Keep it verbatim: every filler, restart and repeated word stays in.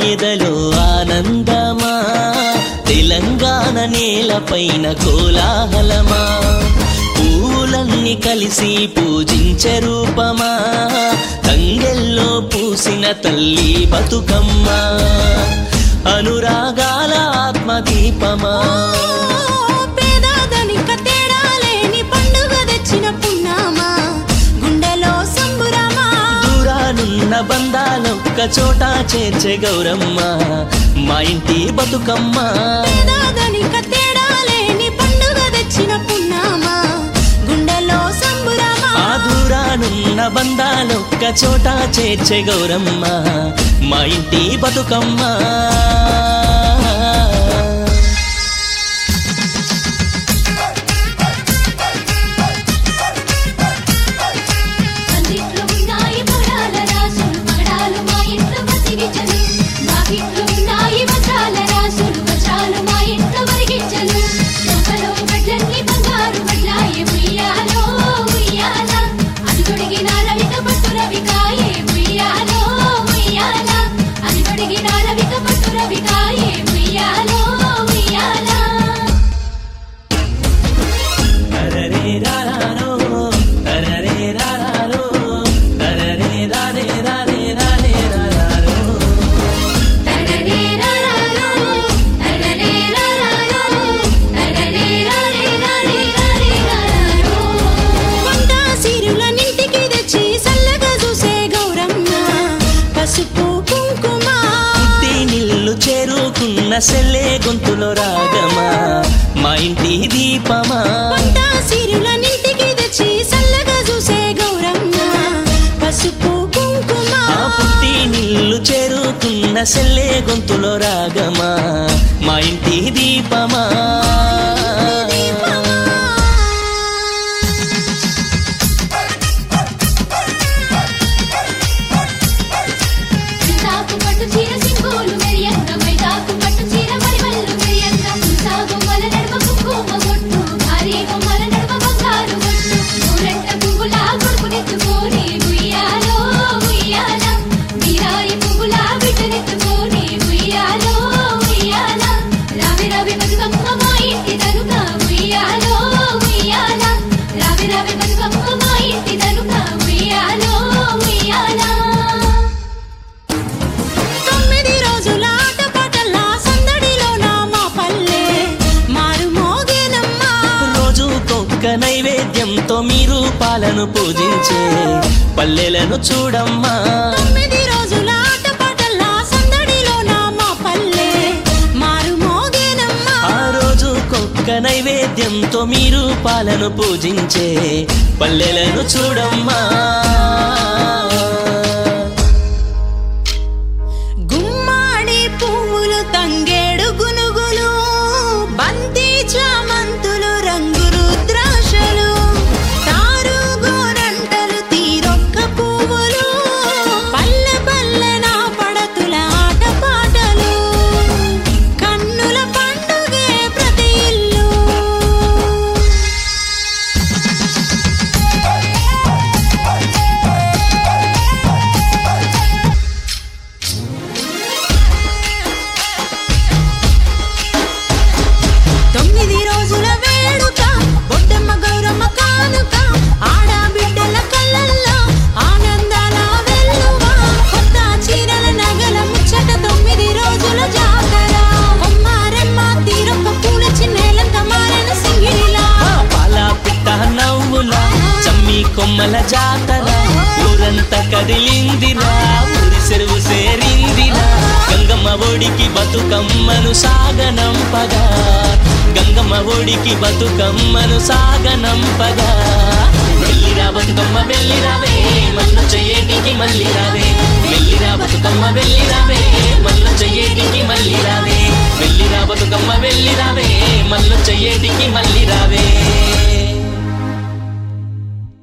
ఎదలో ఆనందమా తెలంగాణ నేలపైన కోలాహలమా పూలన్నీ కలిసి పూజించే రూపమా తంగెల్లో పూసిన తల్లి బతుకమ్మ అనురాగాల ఆత్మదీపమా పేదదనిక తేడా లేని పండుగ తెచ్చిన పున్నామా గుండెలో సంబురమా దూరానున్న బంధాలొక్క చోట చేర్చే గౌరమ్మ మా ఇంటి బతుకమ్మ పేదదనిక తేడా లేని పండుగ తెచ్చిన పున్నామా గుండెలో సంబురమా ఆ దూరానున్న బంధాలొక్క చోట చేర్చే గౌరమ్మ మా ఇంటి బతుకమ్మ సెల్లే గొంతులో రాగమా మా ఇంటి దీపమా సిరులన్నింటికి తెచ్చి సల్లగా చూసే గౌరమ్మ పసుపు కుంకుమ పుట్టి నీళ్లు చేరుకున్న సెల్లే గొంతులో రాగమా మా ఇంటి దీపమా నైవేద్యంతో మీరు పాలను పూజించే పల్లెలను చూడమ్మా తొమ్మిది రోజుల ఆటపాటల్లా సందడిలో మా పల్లె మారు మోగేనమ్మా ఆ రోజు కొక్క నైవేద్యంతో మీరు పాలను పూజించే పల్లెలను చూడమ్మా గుమ్మాడి పువ్వులు తంగేడు గునుగులు బంతి చామంతులు రంగు కొమ్మల జాతర ఊరంతా కదిలిందిరా ఊరి చెరువు సేరిందిరా గంగమ్మ ఒడికి బతుకమ్మను సాగనంపగా గంగమ్మ ఒడికి బతుకమ్మను సాగనంపగా వెళ్ళిరా బతుకమ్మ వెళ్ళిరావే మన్ను చెయ్యేటికి మళ్ళీ రావే వెళ్ళిరా బతుకమ్మ వెళ్ళిరావే మన్ను చెయ్యేటికి మళ్ళీ రావే వెళ్ళిరా బతుకమ్మ వెళ్ళిరావే మన్ను చెయ్యేటికి మళ్ళీ